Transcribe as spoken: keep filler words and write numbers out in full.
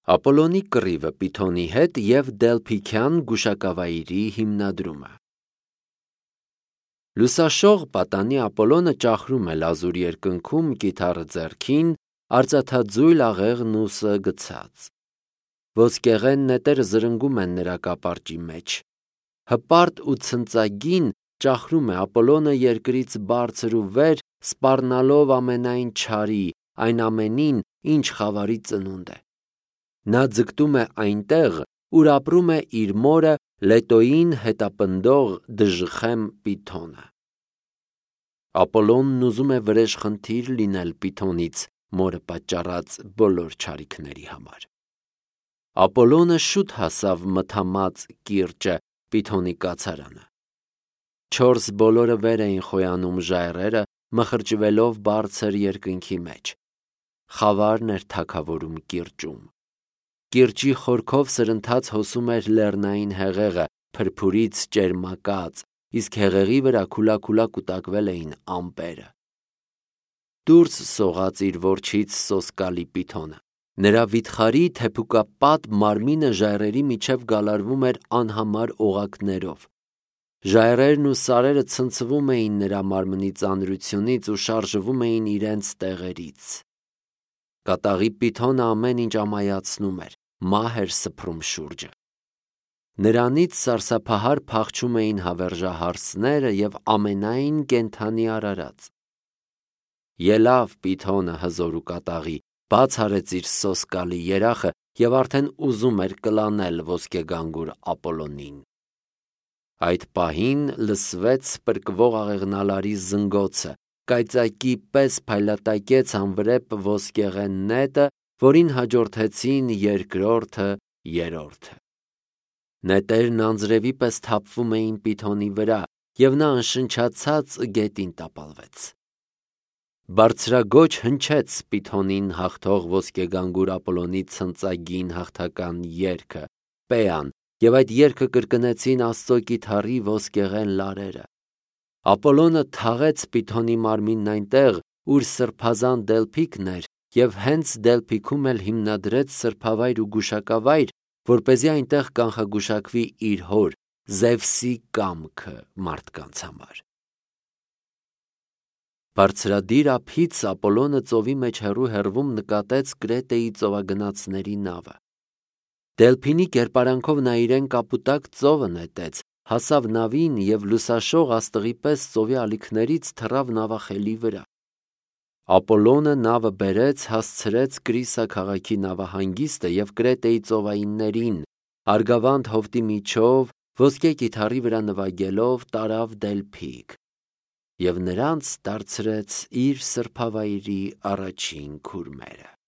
Ապոլոնի կռիվը Պիթոնի հետ և Դելփիքյան գուշակավայրի հիմնադրումը։ Լուսաշող պատանի Ապոլոնը ճախրում է լազուր երկնքում կիթառը ձեռքին, արծաթաձույլ աղեղ նուսը գցած։ Ոսկեղեն նետերը զրնգում են նրա կապարճի մեջ։ Հպարտ ու ցնծագին ճախրում է Ապոլոնը երկրից բարձր ու վեր, սպառնալով ամենայն չարի, այն ամենին, ինչ խավարի ծնունդ է։ Նա ձգտում է այնտեղ, ուր ապրում է իր մորը Լետոյին հետապնդող դժխեմ Պիթոնը։ Ապոլոնն ուզում է վրեժխնդիր լինել Պիթոնից մորը պատճառած բոլոր չարիքների համար։ Ապոլոնը շուտ հասավ մթամած կիրճը Պիթոնի կացարանը։ Չորս բոլորը վեր էին խոյանում ժայռերը, մխրճվելով բարձր երկնքի մեջ։ Խավարն էր թագավորում կիրճում։ Կիրճի խորքով սրընթաց հոսում էր լեռնային հեղեղը, փրփուրից ճերմակած, իսկ հեղեղի վրա քուլաքուլա կուտակվել էին ամպերը։ Դուրս սողաց իր որջից սոսկալի Պիթոնը։ Նրա վիթխարի թեփուկապատ մարմինը ժայռերի միջև գալարվում էր անհամար օղակներով։ Ժայռերն ու սարերը ցնցվում էին նրա մարմնի ծանրությունից ու շարժվում էին իրենց տեղերից։ Կատաղի Պիթոնը ամեն ինչ ամայացնում էր, մահ էր սփռում շուրջը։ Նրանից սարսափահար փախչում էին հավերժահարսները և ամենայն կենդանի արարած։ Ելավ Պիթոնը հզոր ու կատաղի, բաց արեց իր սոսկալի երախը և արդեն ուզում էր կլանել ոսկեգանգուր Ապոլոնին։ Այդ պահին լսվեց պրկվող աղեղնալարի զնգոցը, կայծակի պես փայլատակեց անվրեպ ոսկեղեն նետը, որին հաջորդեցին երկրորդը, երրորդը։ Նետերն անձրևի պես թափվում էին Պիթոնի վրա, և նա անշնչացած գետին տապալվեց։ Բարձրագոչ հնչեց Պիթոնին հաղթող ոսկեգանգուր Ապոլոնի ցնծագին հաղթական երգը, Պեան, և այդ երգը կրկնեցին Աստծո կիթառի ոսկեղեն լարերը։ Ապոլոնը թաղեց Պիթոնի մարմինն այնտեղ, ուր սրբազան Դելփիքն էր, և հենց Դելփիքում էլ հիմնադրեց սրբավայր ու գուշակավայր, որպեսզի այնտեղ կանխագուշակվի իր հոր Զևսի կամքը մարդկանց համար։ Բարձրադիր ափից Ապոլոնը ծովի մեջ հեռու-հեռվում նկատեց Կրետեի ծովագնացների նավը։ Դելփինի կերպարանքով նա իրեն կապուտակ ծովը նետեց, հասավ նավին և լուսաշող աստղի պես ծովի ալիքներից թռավ նավախելի վրա։ Ապոլոնը նավը բերեց, հասցրեց Կրիսա քաղաքի նավահանգիստը և Կրետեի ծովայիններին, Արգավանդ հովտի միջով ոսկե կիթառի վրա նվագելով տարավ Դելփիք և նրանց դարձրեց իր սրբավայրի առաջին քուրմերը։